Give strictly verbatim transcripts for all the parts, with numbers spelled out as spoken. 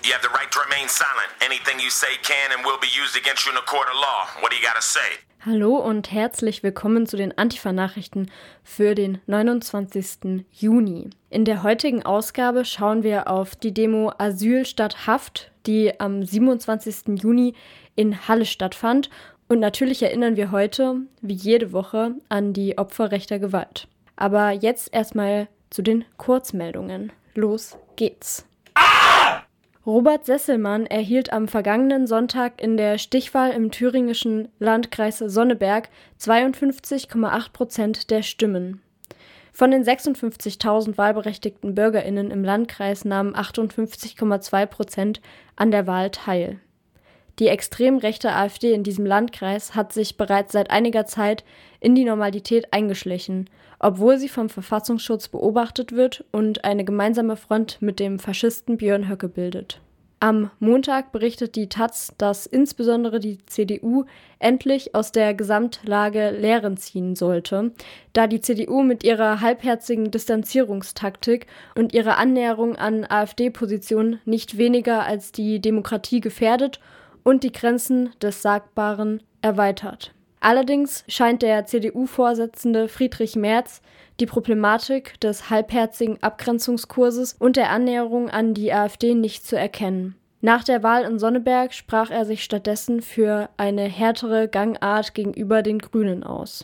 You have the right to remain silent. Anything you say can and will be used against you in a court of law. What do you gotta say? Hallo und herzlich willkommen zu den Antifa-Nachrichten für den neunundzwanzigsten Juni. In der heutigen Ausgabe schauen wir auf die Demo Asyl statt Haft, die am siebenundzwanzigsten Juni in Halle stattfand. Und natürlich erinnern wir heute, wie jede Woche, an die Opfer rechter Gewalt. Aber jetzt erstmal zu den Kurzmeldungen. Los geht's. Robert Sesselmann erhielt am vergangenen Sonntag in der Stichwahl im thüringischen Landkreis Sonneberg zweiundfünfzig Komma acht Prozent der Stimmen. Von den sechsundfünfzigtausend wahlberechtigten BürgerInnen im Landkreis nahmen achtundfünfzig Komma zwei Prozent an der Wahl teil. Die extrem rechte AfD in diesem Landkreis hat sich bereits seit einiger Zeit in die Normalität eingeschlichen, obwohl sie vom Verfassungsschutz beobachtet wird und eine gemeinsame Front mit dem Faschisten Björn Höcke bildet. Am Montag berichtet die taz, dass insbesondere die C D U endlich aus der Gesamtlage Lehren ziehen sollte, da die C D U mit ihrer halbherzigen Distanzierungstaktik und ihrer Annäherung an AfD-Positionen nicht weniger als die Demokratie gefährdet und die Grenzen des Sagbaren erweitert. Allerdings scheint der C D U-Vorsitzende Friedrich Merz die Problematik des halbherzigen Abgrenzungskurses und der Annäherung an die AfD nicht zu erkennen. Nach der Wahl in Sonneberg sprach er sich stattdessen für eine härtere Gangart gegenüber den Grünen aus.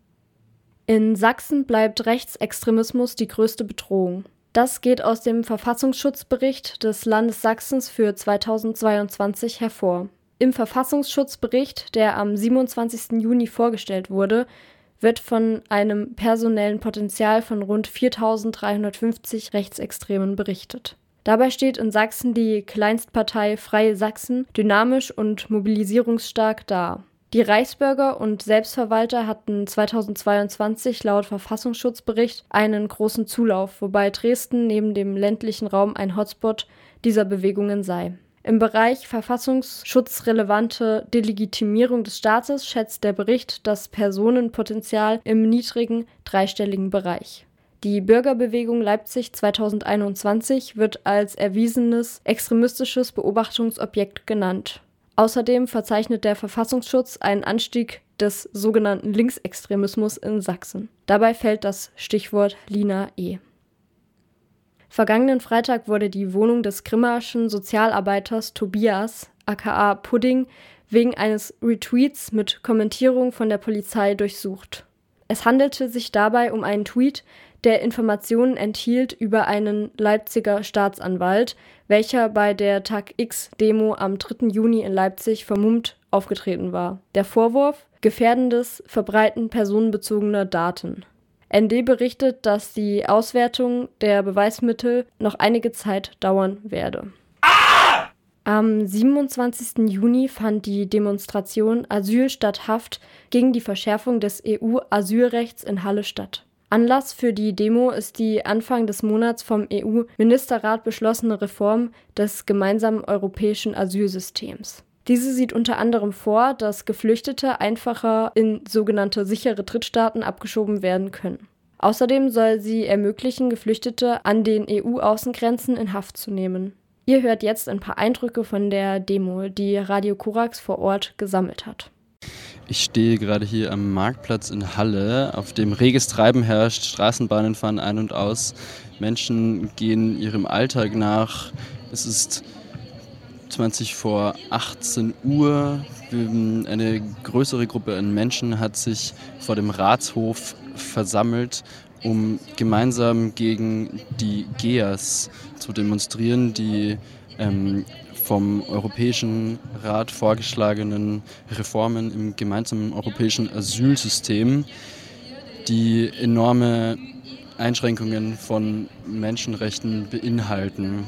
In Sachsen bleibt Rechtsextremismus die größte Bedrohung. Das geht aus dem Verfassungsschutzbericht des Landes Sachsens für zweitausendzweiundzwanzig hervor. Im Verfassungsschutzbericht, der am siebenundzwanzigsten Juni vorgestellt wurde, wird von einem personellen Potenzial von rund viertausenddreihundertfünfzig Rechtsextremen berichtet. Dabei steht in Sachsen die Kleinstpartei Freie Sachsen dynamisch und mobilisierungsstark da. Die Reichsbürger und Selbstverwalter hatten zweitausendzweiundzwanzig laut Verfassungsschutzbericht einen großen Zulauf, wobei Dresden neben dem ländlichen Raum ein Hotspot dieser Bewegungen sei. Im Bereich verfassungsschutzrelevante Delegitimierung des Staates schätzt der Bericht das Personenpotenzial im niedrigen dreistelligen Bereich. Die Bürgerbewegung Leipzig zweitausendeinundzwanzig wird als erwiesenes extremistisches Beobachtungsobjekt genannt. Außerdem verzeichnet der Verfassungsschutz einen Anstieg des sogenannten Linksextremismus in Sachsen. Dabei fällt das Stichwort Lina E. Vergangenen Freitag wurde die Wohnung des grimmaschen Sozialarbeiters Tobias, aka Pudding, wegen eines Retweets mit Kommentierung von der Polizei durchsucht. Es handelte sich dabei um einen Tweet, der Informationen enthielt über einen Leipziger Staatsanwalt, welcher bei der Tag-X-Demo am dritten Juni in Leipzig vermummt aufgetreten war. Der Vorwurf: gefährdendes Verbreiten personenbezogener Daten. N D berichtet, dass die Auswertung der Beweismittel noch einige Zeit dauern werde. Ah! Am siebenundzwanzigsten Juni fand die Demonstration Asyl statt Haft gegen die Verschärfung des E U-Asylrechts in Halle statt. Anlass für die Demo ist die Anfang des Monats vom E U-Ministerrat beschlossene Reform des gemeinsamen europäischen Asylsystems. Diese sieht unter anderem vor, dass Geflüchtete einfacher in sogenannte sichere Drittstaaten abgeschoben werden können. Außerdem soll sie ermöglichen, Geflüchtete an den E U-Außengrenzen in Haft zu nehmen. Ihr hört jetzt ein paar Eindrücke von der Demo, die Radio Korax vor Ort gesammelt hat. Ich stehe gerade hier am Marktplatz in Halle, auf dem reges Treiben herrscht. Straßenbahnen fahren ein und aus. Menschen gehen ihrem Alltag nach. Es ist zwanzig vor achtzehn Uhr. Eine größere Gruppe an Menschen hat sich vor dem Ratshof versammelt, um gemeinsam gegen die G E A S zu demonstrieren, die ähm, vom Europäischen Rat vorgeschlagenen Reformen im gemeinsamen europäischen Asylsystem, die enorme Einschränkungen von Menschenrechten beinhalten.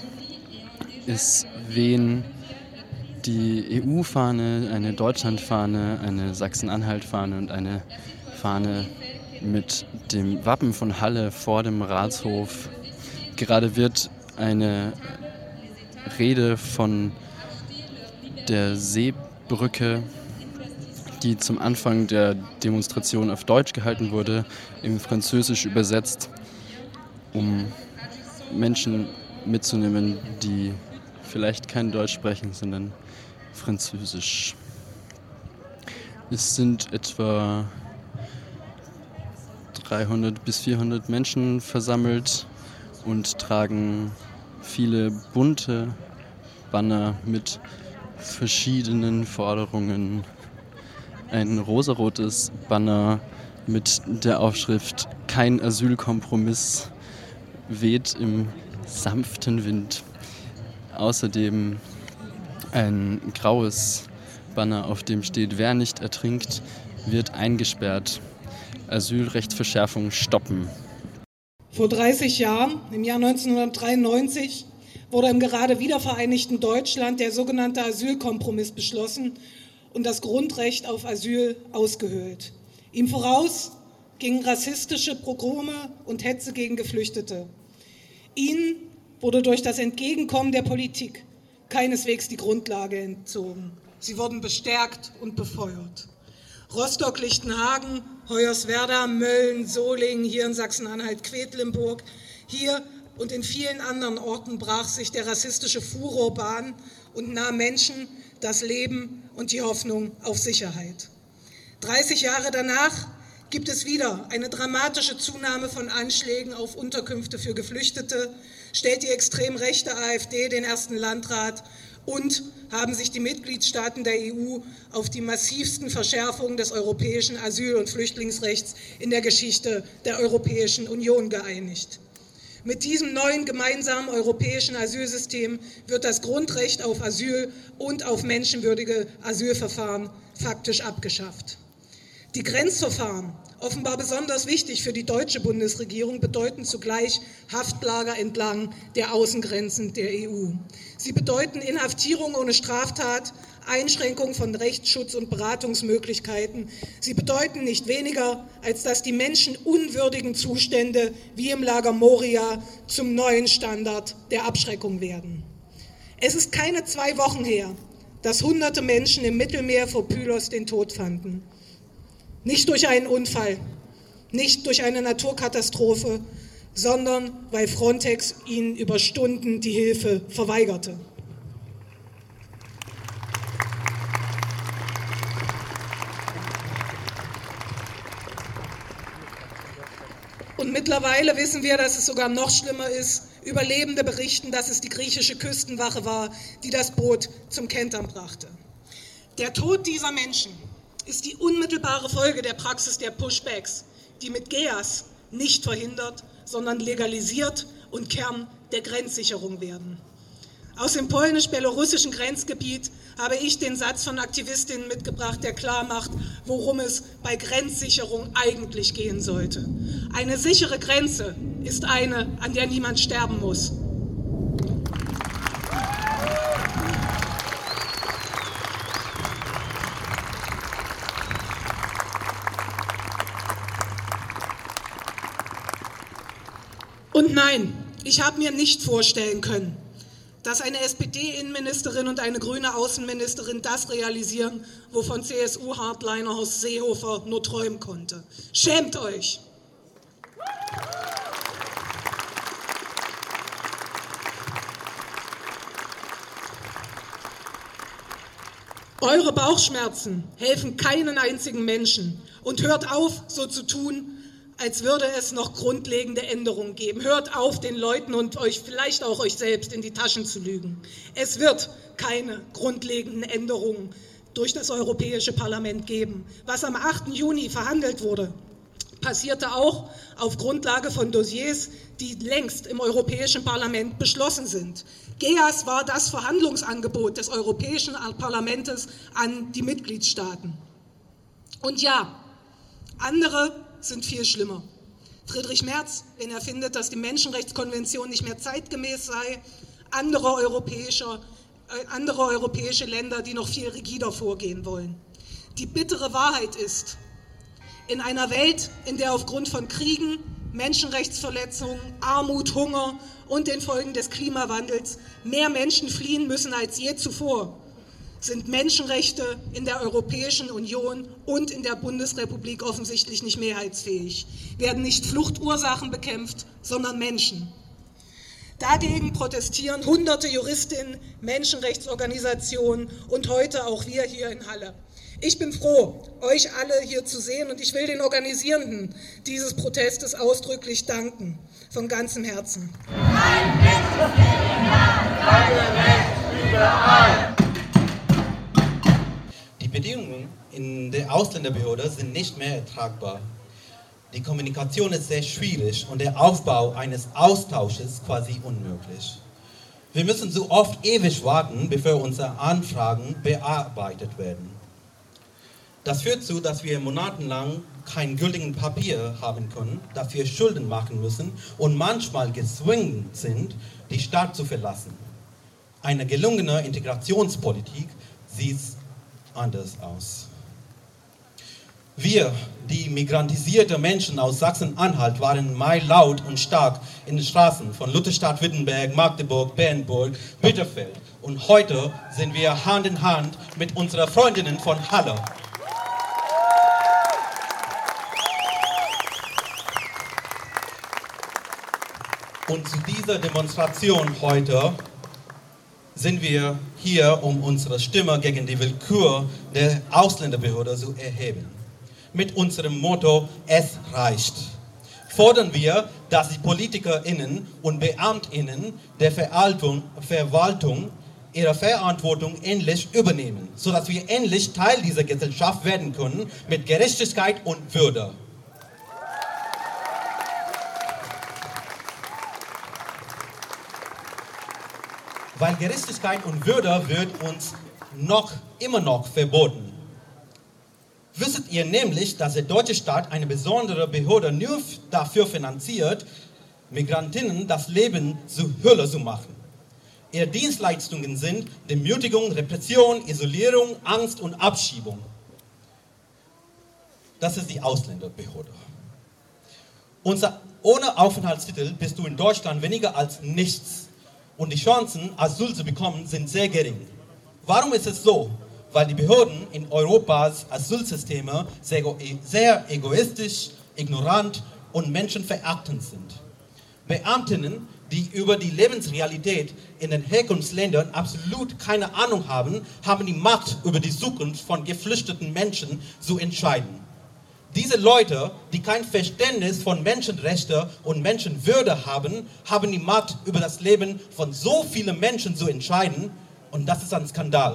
Es wehen die E U-Fahne, eine Deutschland-Fahne, eine Sachsen-Anhalt-Fahne und eine Fahne mit dem Wappen von Halle vor dem Ratshof. Gerade wird eine Rede von der Seebrücke, die zum Anfang der Demonstration auf Deutsch gehalten wurde, in Französisch übersetzt, um Menschen mitzunehmen, die vielleicht kein Deutsch sprechen, sondern Französisch. Es sind etwa dreihundert bis vierhundert Menschen versammelt und tragen viele bunte Banner mit verschiedenen Forderungen. Ein rosarotes Banner mit der Aufschrift "Kein Asylkompromiss" weht im sanften Wind. Außerdem ein graues Banner, auf dem steht: "Wer nicht ertrinkt, wird eingesperrt. Asylrechtsverschärfung stoppen." Vor dreißig Jahren, im Jahr neunzehnhundertdreiundneunzig, wurde im gerade wiedervereinigten Deutschland der sogenannte Asylkompromiss beschlossen und das Grundrecht auf Asyl ausgehöhlt. Ihm voraus gingen rassistische Pogrome und Hetze gegen Geflüchtete. Ihnen wurde durch das Entgegenkommen der Politik keineswegs die Grundlage entzogen. Sie wurden bestärkt und befeuert. Rostock, Lichtenhagen, Hoyerswerda, Mölln, Solingen, hier in Sachsen-Anhalt, Quedlinburg, hier und in vielen anderen Orten brach sich der rassistische Furor Bahn und nahm Menschen das Leben und die Hoffnung auf Sicherheit. dreißig Jahre danach gibt es wieder eine dramatische Zunahme von Anschlägen auf Unterkünfte für Geflüchtete, stellt die extrem rechte AfD den ersten Landrat und haben sich die Mitgliedstaaten der E U auf die massivsten Verschärfungen des europäischen Asyl- und Flüchtlingsrechts in der Geschichte der Europäischen Union geeinigt. Mit diesem neuen gemeinsamen europäischen Asylsystem wird das Grundrecht auf Asyl und auf menschenwürdige Asylverfahren faktisch abgeschafft. Die Grenzverfahren, offenbar besonders wichtig für die deutsche Bundesregierung, bedeuten zugleich Haftlager entlang der Außengrenzen der E U. Sie bedeuten Inhaftierung ohne Straftat, Einschränkung von Rechtsschutz und Beratungsmöglichkeiten. Sie bedeuten nicht weniger, als dass die menschenunwürdigen Zustände wie im Lager Moria zum neuen Standard der Abschreckung werden. Es ist keine zwei Wochen her, dass hunderte Menschen im Mittelmeer vor Pylos den Tod fanden. Nicht durch einen Unfall, nicht durch eine Naturkatastrophe, sondern weil Frontex ihnen über Stunden die Hilfe verweigerte. Und mittlerweile wissen wir, dass es sogar noch schlimmer ist. Überlebende berichten, dass es die griechische Küstenwache war, die das Boot zum Kentern brachte. Der Tod dieser Menschen ist die unmittelbare Folge der Praxis der Pushbacks, die mit G E A S nicht verhindert, sondern legalisiert und Kern der Grenzsicherung werden. Aus dem polnisch-belarussischen Grenzgebiet habe ich den Satz von Aktivistinnen mitgebracht, der klar macht, worum es bei Grenzsicherung eigentlich gehen sollte. Eine sichere Grenze ist eine, an der niemand sterben muss. Und nein, ich habe mir nicht vorstellen können, dass eine S P D-Innenministerin und eine grüne Außenministerin das realisieren, wovon C S U-Hardliner Horst Seehofer nur träumen konnte. Schämt euch! Eure Bauchschmerzen helfen keinen einzigen Menschen. Und hört auf, so zu tun, als würde es noch grundlegende Änderungen geben. Hört auf, den Leuten und euch vielleicht auch euch selbst in die Taschen zu lügen. Es wird keine grundlegenden Änderungen durch das Europäische Parlament geben. Was am achten Juni verhandelt wurde, passierte auch auf Grundlage von Dossiers, die längst im Europäischen Parlament beschlossen sind. G E A S war das Verhandlungsangebot des Europäischen Parlaments an die Mitgliedstaaten. Und ja, andere sind viel schlimmer. Friedrich Merz, wenn er findet, dass die Menschenrechtskonvention nicht mehr zeitgemäß sei, andere europäische, äh, andere europäische Länder, die noch viel rigider vorgehen wollen. Die bittere Wahrheit ist, in einer Welt, in der aufgrund von Kriegen, Menschenrechtsverletzungen, Armut, Hunger und den Folgen des Klimawandels mehr Menschen fliehen müssen als je zuvor, sind Menschenrechte in der Europäischen Union und in der Bundesrepublik offensichtlich nicht mehrheitsfähig. Werden nicht Fluchtursachen bekämpft, sondern Menschen. Dagegen protestieren hunderte Juristinnen, Menschenrechtsorganisationen und heute auch wir hier in Halle. Ich bin froh, euch alle hier zu sehen und ich will den Organisierenden dieses Protestes ausdrücklich danken, von ganzem Herzen. Kein Recht überall. Die Bedingungen in der Ausländerbehörde sind nicht mehr ertragbar. Die Kommunikation ist sehr schwierig und der Aufbau eines Austausches quasi unmöglich. Wir müssen so oft ewig warten, bevor unsere Anfragen bearbeitet werden. Das führt dazu, dass wir monatelang kein gültiges Papier haben können, dass wir Schulden machen müssen und manchmal gezwungen sind, die Stadt zu verlassen. Eine gelungene Integrationspolitik sieht anders aus. Wir, die migrantisierte Menschen aus Sachsen-Anhalt, waren im Mai laut und stark in den Straßen von Lutherstadt, Wittenberg, Magdeburg, Bernburg, Bitterfeld. Und heute sind wir Hand in Hand mit unseren Freundinnen von Halle. Und zu dieser Demonstration heute sind wir hier, um unsere Stimme gegen die Willkür der Ausländerbehörde zu erheben. Mit unserem Motto, es reicht, fordern wir, dass die PolitikerInnen und BeamtInnen der Verwaltung, Verwaltung ihre Verantwortung endlich übernehmen, sodass wir endlich Teil dieser Gesellschaft werden können mit Gerechtigkeit und Würde. Weil Gerechtigkeit und Würde wird uns noch, immer noch verboten. Wisstet ihr nämlich, dass der deutsche Staat eine besondere Behörde nur dafür finanziert, Migrantinnen das Leben zur Hölle zu machen? Ihre Dienstleistungen sind Demütigung, Repression, Isolierung, Angst und Abschiebung. Das ist die Ausländerbehörde. Unser, ohne Aufenthaltstitel bist du in Deutschland weniger als nichts. Und die Chancen, Asyl zu bekommen, sind sehr gering. Warum ist es so? Weil die Behörden in Europas Asylsysteme sehr, sehr egoistisch, ignorant und menschenverachtend sind. Beamtinnen, die über die Lebensrealität in den Herkunftsländern absolut keine Ahnung haben, haben die Macht, über die Zukunft von geflüchteten Menschen zu entscheiden. Diese Leute, die kein Verständnis von Menschenrechten und Menschenwürde haben, haben die Macht, über das Leben von so vielen Menschen zu entscheiden. Und das ist ein Skandal.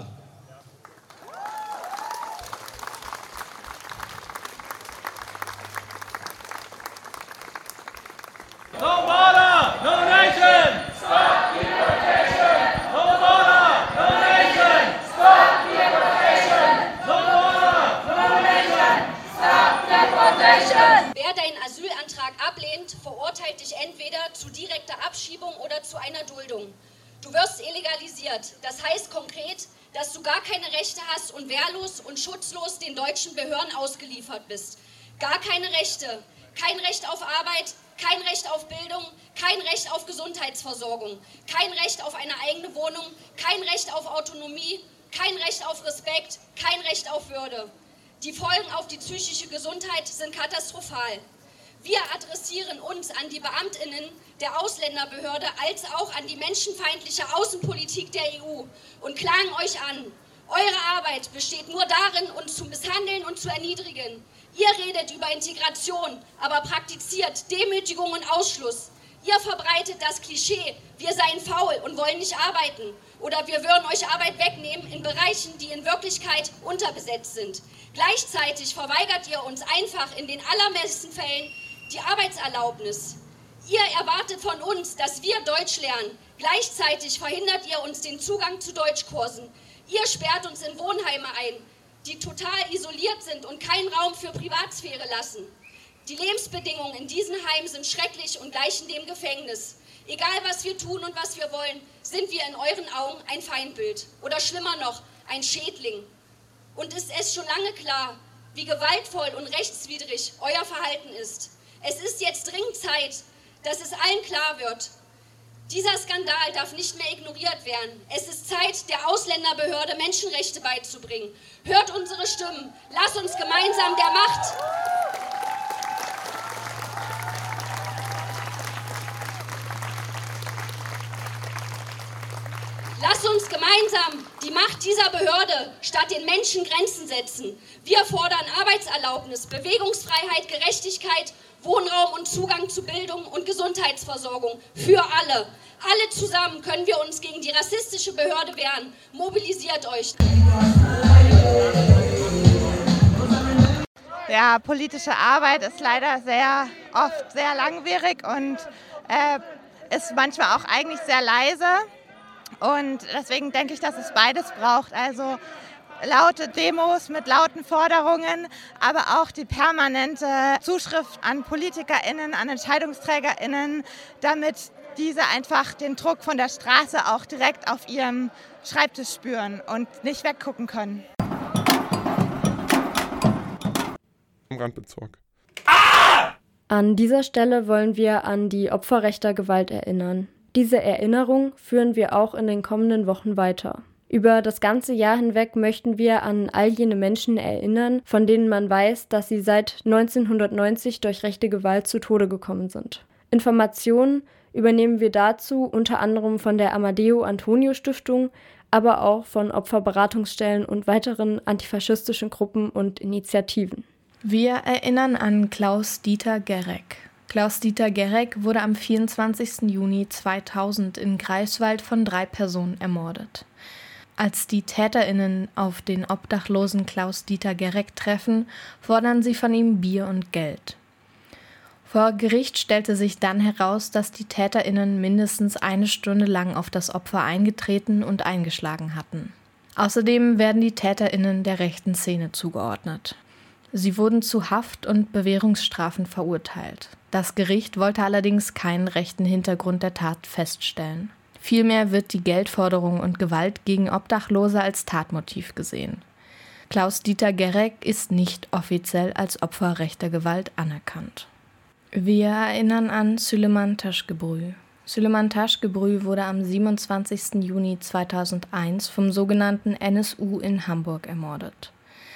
No border, no nation! Stop deportation! No border, no nation! Stop deportation! No border, no nation! Stop deportation! Wer deinen Asylantrag ablehnt, verurteilt dich entweder zu direkter Abschiebung oder zu einer Duldung. Du wirst illegalisiert. Das heißt konkret, dass du gar keine Rechte hast und wehrlos und schutzlos den deutschen Behörden ausgeliefert bist. Gar keine Rechte. Kein Recht auf Arbeit, kein Recht auf Bildung, kein Recht auf Gesundheitsversorgung, kein Recht auf eine eigene Wohnung, kein Recht auf Autonomie, kein Recht auf Respekt, kein Recht auf Würde. Die Folgen auf die psychische Gesundheit sind katastrophal. Wir adressieren uns an die BeamtInnen der Ausländerbehörde als auch an die menschenfeindliche Außenpolitik der E U und klagen euch an. Eure Arbeit besteht nur darin, uns zu misshandeln und zu erniedrigen. Ihr redet über Integration, aber praktiziert Demütigung und Ausschluss. Ihr verbreitet das Klischee, wir seien faul und wollen nicht arbeiten. Oder wir würden euch Arbeit wegnehmen in Bereichen, die in Wirklichkeit unterbesetzt sind. Gleichzeitig verweigert ihr uns einfach in den allermeisten Fällen die Arbeitserlaubnis. Ihr erwartet von uns, dass wir Deutsch lernen. Gleichzeitig verhindert ihr uns den Zugang zu Deutschkursen. Ihr sperrt uns in Wohnheime ein, die total isoliert sind und keinen Raum für Privatsphäre lassen. Die Lebensbedingungen in diesen Heimen sind schrecklich und gleichen dem Gefängnis. Egal, was wir tun und was wir wollen, sind wir in euren Augen ein Feindbild. Oder schlimmer noch, ein Schädling. Und ist es schon lange klar, wie gewaltvoll und rechtswidrig euer Verhalten ist. Es ist jetzt dringend Zeit, dass es allen klar wird. Dieser Skandal darf nicht mehr ignoriert werden. Es ist Zeit, der Ausländerbehörde Menschenrechte beizubringen. Hört unsere Stimmen. Lasst uns gemeinsam der Macht... gemeinsam die Macht dieser Behörde statt den Menschen Grenzen setzen. Wir fordern Arbeitserlaubnis, Bewegungsfreiheit, Gerechtigkeit, Wohnraum und Zugang zu Bildung und Gesundheitsversorgung für alle. Alle zusammen können wir uns gegen die rassistische Behörde wehren. Mobilisiert euch! Ja, politische Arbeit ist leider sehr oft sehr langwierig und äh, ist manchmal auch eigentlich sehr leise. Und deswegen denke ich, dass es beides braucht. Also laute Demos mit lauten Forderungen, aber auch die permanente Zuschrift an PolitikerInnen, an EntscheidungsträgerInnen, damit diese einfach den Druck von der Straße auch direkt auf ihrem Schreibtisch spüren und nicht weggucken können. Im Randbezirk. An dieser Stelle wollen wir an die Opfer rechter Gewalt erinnern. Diese Erinnerung führen wir auch in den kommenden Wochen weiter. Über das ganze Jahr hinweg möchten wir an all jene Menschen erinnern, von denen man weiß, dass sie seit neunzehnhundertneunzig durch rechte Gewalt zu Tode gekommen sind. Informationen übernehmen wir dazu unter anderem von der Amadeo Antonio Stiftung, aber auch von Opferberatungsstellen und weiteren antifaschistischen Gruppen und Initiativen. Wir erinnern an Klaus-Dieter Gerek. Klaus-Dieter Gerek wurde am vierundzwanzigsten Juni zweitausend in Greifswald von drei Personen ermordet. Als die TäterInnen auf den obdachlosen Klaus-Dieter Gerek treffen, fordern sie von ihm Bier und Geld. Vor Gericht stellte sich dann heraus, dass die TäterInnen mindestens eine Stunde lang auf das Opfer eingetreten und eingeschlagen hatten. Außerdem werden die TäterInnen der rechten Szene zugeordnet. Sie wurden zu Haft- und Bewährungsstrafen verurteilt. Das Gericht wollte allerdings keinen rechten Hintergrund der Tat feststellen. Vielmehr wird die Geldforderung und Gewalt gegen Obdachlose als Tatmotiv gesehen. Klaus-Dieter Gerek ist nicht offiziell als Opfer rechter Gewalt anerkannt. Wir erinnern an Süleyman Taşköprü. Süleyman Taşköprü wurde am siebenundzwanzigsten Juni zweitausendeins vom sogenannten N S U in Hamburg ermordet.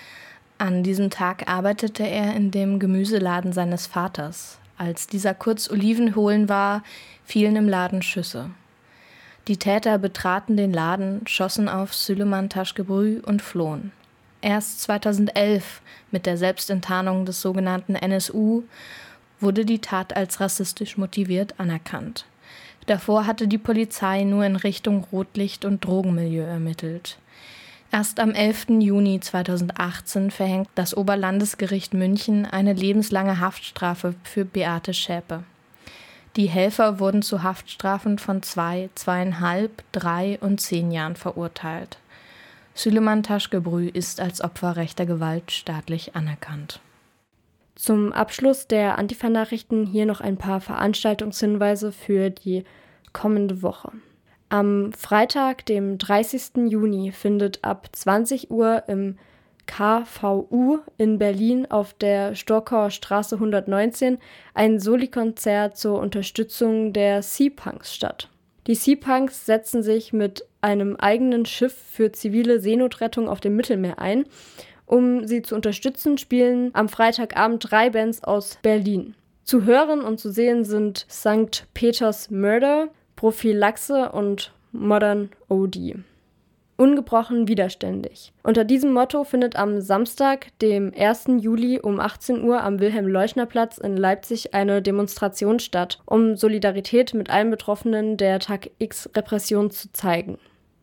An diesem Tag arbeitete er in dem Gemüseladen seines Vaters. Als dieser kurz Oliven holen war, fielen im Laden Schüsse. Die Täter betraten den Laden, schossen auf Süleyman Taşköprü und flohen. Erst zweitausendelf, mit der Selbstenttarnung des sogenannten N S U, wurde die Tat als rassistisch motiviert anerkannt. Davor hatte die Polizei nur in Richtung Rotlicht- und Drogenmilieu ermittelt. Erst am elften Juni zweitausendachtzehn verhängt das Oberlandesgericht München eine lebenslange Haftstrafe für Beate Schäpe. Die Helfer wurden zu Haftstrafen von zwei, zweieinhalb, drei und zehn Jahren verurteilt. Süleyman Taşköprü ist als Opfer rechter Gewalt staatlich anerkannt. Zum Abschluss der Antifa-Nachrichten hier noch ein paar Veranstaltungshinweise für die kommende Woche. Am Freitag, dem dreißigsten Juni, findet ab zwanzig Uhr im K V U in Berlin auf der Storkower Straße hundertneunzehn ein Soli-Konzert zur Unterstützung der Sea-Punks statt. Die Sea-Punks setzen sich mit einem eigenen Schiff für zivile Seenotrettung auf dem Mittelmeer ein. Um sie zu unterstützen, spielen am Freitagabend drei Bands aus Berlin. Zu hören und zu sehen sind Sankt Peters Murder, Prophylaxe und Modern O D. Ungebrochen widerständig. Unter diesem Motto findet am Samstag, dem ersten Juli um achtzehn Uhr am Wilhelm-Leuschner-Platz in Leipzig eine Demonstration statt, um Solidarität mit allen Betroffenen der Tag X-Repression zu zeigen.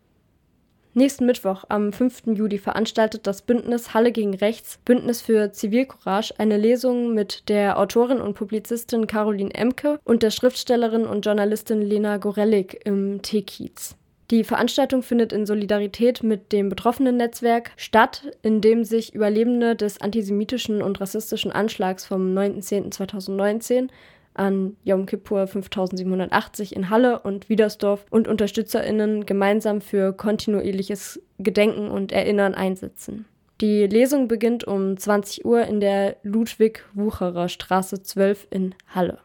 Nächsten Mittwoch, am fünften Juli, veranstaltet das Bündnis Halle gegen Rechts, Bündnis für Zivilcourage, eine Lesung mit der Autorin und Publizistin Caroline Emke und der Schriftstellerin und Journalistin Lena Gorelick im T-Kiez. Die Veranstaltung findet in Solidarität mit dem Betroffenen-Netzwerk statt, in dem sich Überlebende des antisemitischen und rassistischen Anschlags vom neunten zehnten zweitausendneunzehn an Yom Kippur fünftausendsiebenhundertachtzig in Halle und Wiedersdorf und UnterstützerInnen gemeinsam für kontinuierliches Gedenken und Erinnern einsetzen. Die Lesung beginnt um zwanzig Uhr in der Ludwig-Wucherer Straße zwölf in Halle.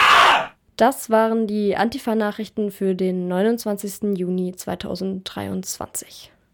Das waren die Antifa-Nachrichten für den neunundzwanzigsten Juni zweitausenddreiundzwanzig.